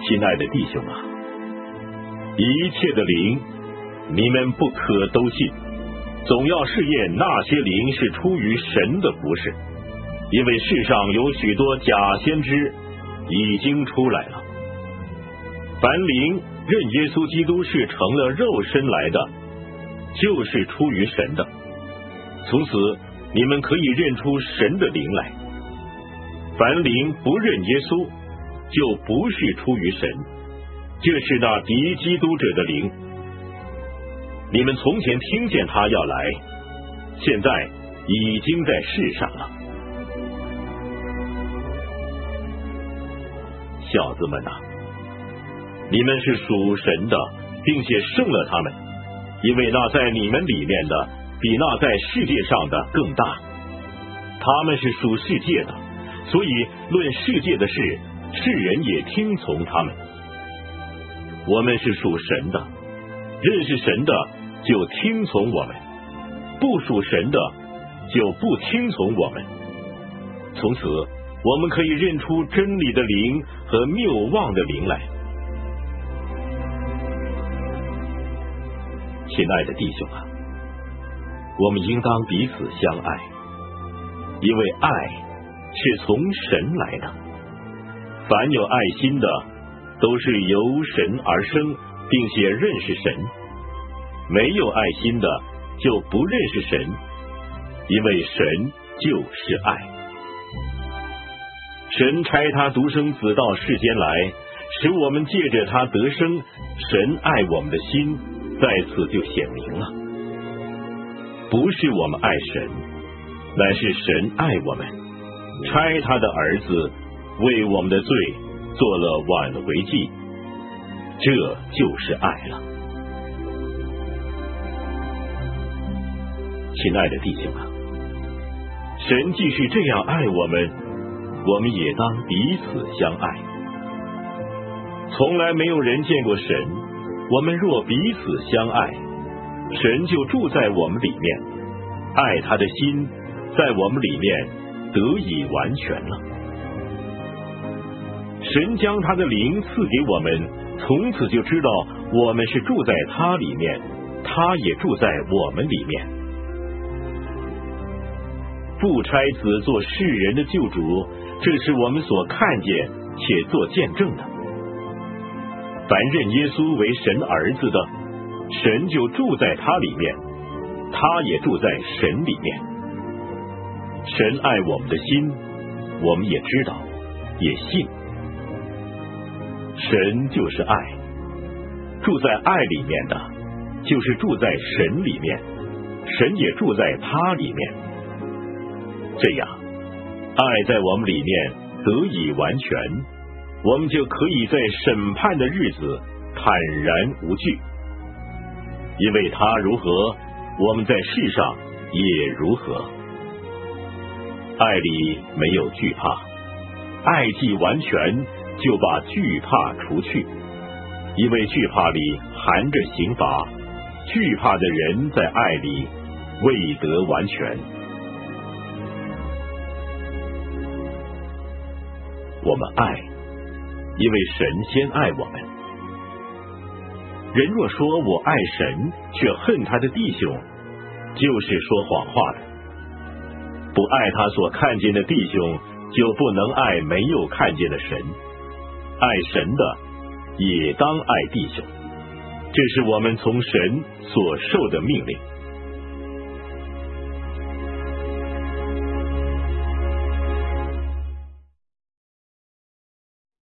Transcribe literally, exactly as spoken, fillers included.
亲爱的弟兄啊，一切的灵，你们不可都信，总要试验那些灵是出于神的不是，因为世上有许多假先知已经出来了。凡灵认耶稣基督是成了肉身来的，就是出于神的，从此你们可以认出神的灵来。凡灵不认耶稣，就不是出于神，这是那敌基督者的灵。你们从前听见他要来，现在已经在世上了。小子们啊，你们是属神的，并且胜了他们，因为那在你们里面的比那在世界上的更大。他们是属世界的，所以论世界的事，世人也听从他们。我们是属神的，认识神的就听从我们，不属神的就不听从我们。从此我们可以认出真理的灵和谬妄的灵来。亲爱的弟兄啊，我们应当彼此相爱，因为爱是从神来的。凡有爱心的，都是由神而生，并且认识神；没有爱心的，就不认识神，因为神就是爱。神差他独生子到世间来，使我们借着他得生，神爱我们的心在此就显明了。不是我们爱神，乃是神爱我们，差他的儿子为我们的罪做了挽回祭，这就是爱了。亲爱的弟兄啊，神既是这样爱我们，我们也当彼此相爱。从来没有人见过神，我们若彼此相爱，神就住在我们里面，爱他的心在我们里面得以完全了。神将他的灵赐给我们，从此就知道我们是住在他里面，他也住在我们里面。父差子做世人的救主，这是我们所看见且做见证的。凡认耶稣为神儿子的，神就住在他里面，他也住在神里面。神爱我们的心，我们也知道，也信。神就是爱，住在爱里面的，就是住在神里面，神也住在他里面。这样，爱在我们里面得以完全，我们就可以在审判的日子坦然无惧。因为他如何，我们在世上也如何。爱里没有惧怕，爱既完全，就把惧怕除去。因为惧怕里含着刑罚，惧怕的人在爱里未得完全。我们爱，因为神先爱我们。人若说我爱神，却恨他的弟兄，就是说谎话的。不爱他所看见的弟兄，就不能爱没有看见的神。爱神的，也当爱弟兄，这是我们从神所受的命令。